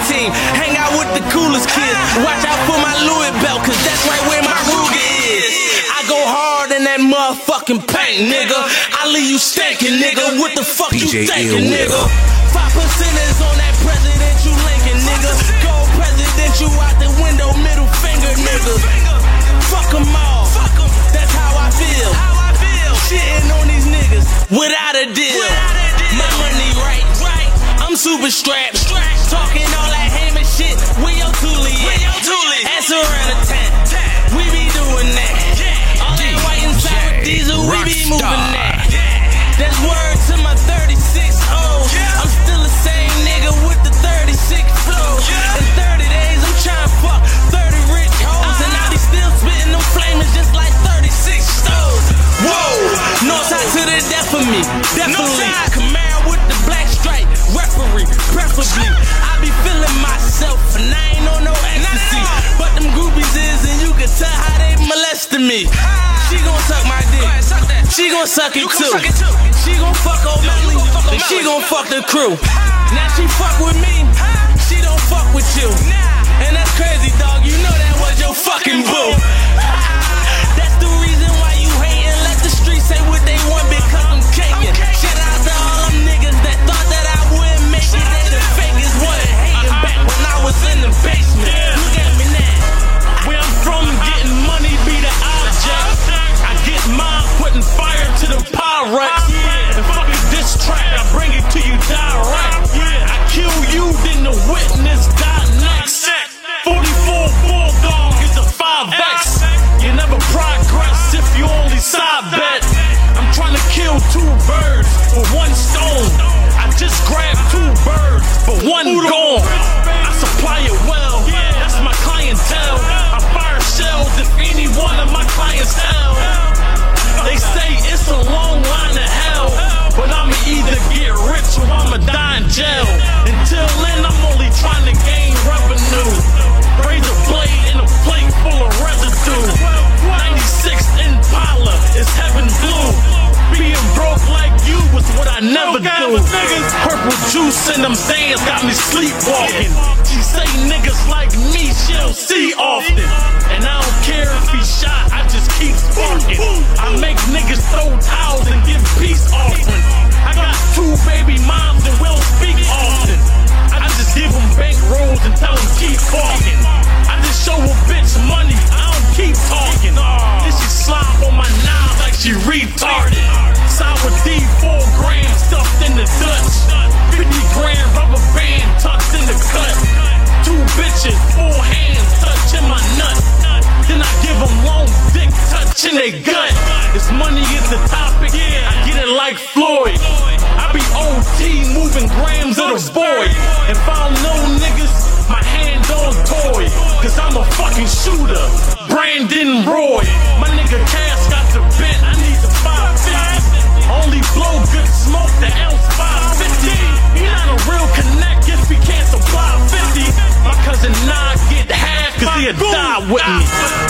team. Hang out with the coolest kids. Watch out for my Louis belt, cause that's right where my Ruger is. I go hard in that motherfucking paint, nigga. I leave you stinking, nigga. What the fuck you thinking, nigga? 5% is on that president you linking, nigga. Gold president you out the window, middle finger, nigga. Fuck them all, that's how I feel. Shitting on these niggas without a deal. My money right, I'm super strapped. Talking all that hammer shit, where your toolie at? Ass around the tent, we be doing that. All that white inside with diesel, we be moving that. That's word to my 36 O's. I'm still the same nigga with the 36 flow. In 30 days, I'm trying to fuck 30 rich hoes. And I be still spitting them flamers just like 36 stoves. Whoa, Northside to the death of me. Definitely. Camaro with the black stripe. Referee, preferably. I be feeling myself and I ain't on no ecstasy. But them groupies is, and you can tell how they molesting me. She gon' suck my dick. She gon' suck it too. She gon' fuck old Melly, and she gon' fuck the crew. Now she fuck with me, she don't fuck with you. And that's crazy, dog, you know that was your fucking boo. That's the reason why you hatin'. Let the streets say what they want because I'm caking. Shout out to all them niggas that thought that I wouldn't make it. They the fakest wasn't hating back when I was in the basement. Look at me now. Where I'm from, getting money be the object. I get mine, putting fire to the Pyrex. And fucking this track, I bring it to you direct. I kill you, then the witness die next. 44 Bulldog is a 5X. You never progress if you only side bet. I'm trying to kill 2 birds with 1 stone. I just grabbed 2 birds, but 1 gone. I supply it well, that's my clientele. I fire shells if any one of my clients tell. They say it's a long line to hell, but I'ma either get rich or I'ma die in jail. Until then, I'm only trying to gain revenue. Razor blade in a plate full of residue. 96 Impala is heaven blue. Being broke like you was what I never do. Purple juice in them sands got me sleepwalking. She say niggas like me she don't see often. And I don't care if he shot, I just keep sparking. I make niggas throw towels and give peace offerings. I got 2 baby moms and we don't speak often. I just give them bank rolls and tell them keep walking. I just show a bitch money, I don't keep talking. Then she slop on my knob like she retarded. Sour D, 4 grams stuffed in the Dutch. 50 grand rubber band tucked in the cut. 2 bitches, 4 hands touching my nut. Then I give them long dick touching their gut. It's money is the topic, I get it like Floyd. I be OT moving grams of the void. If I don't know niggas, my hand on toy. Cause I'm a fucking shooter, Brandon Roy. My nigga Cass got the bent, I need the 550. Only blow good smoke, the ounce 550. He not a real connect if he can't supply 50. My cousin Nah get half cause he'll die with me.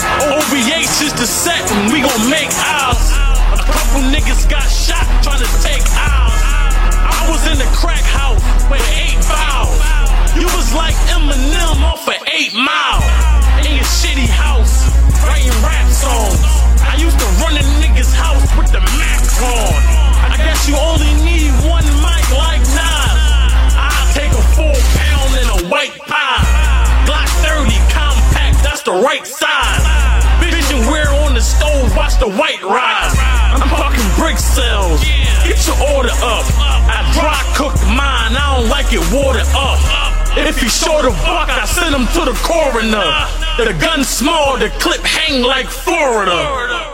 OVH is the set and we gon' make ours. A couple niggas got shot trying to take ours. I was in the crack house with 8 vows. You was like Eminem off of 8 Mile. In your shitty house, writing rap songs. I used to run a nigga's house with the Mac on. I guess you only need 1 mic like Nas. I'll take a 4 pound and a white pie. Glock 30 compact, that's the right size. Vision wear on the stove, watch the white rise. I'm talking brick cells, get your order up. I dry cooked mine, I don't like it water up. If he short of buck, I send him to the coroner. The gun small, the clip hang like Florida.